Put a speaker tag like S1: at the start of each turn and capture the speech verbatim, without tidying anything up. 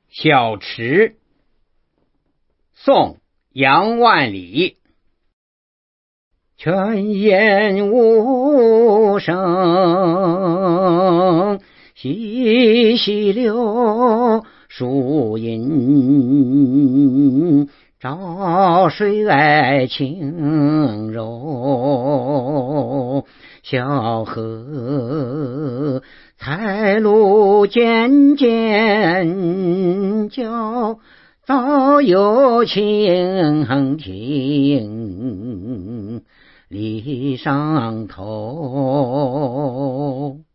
S1: 小池，宋·杨万里。泉眼无声，细细流树阴。潮水爱轻柔，小河彩路渐渐交，早有蜻蜓立上头。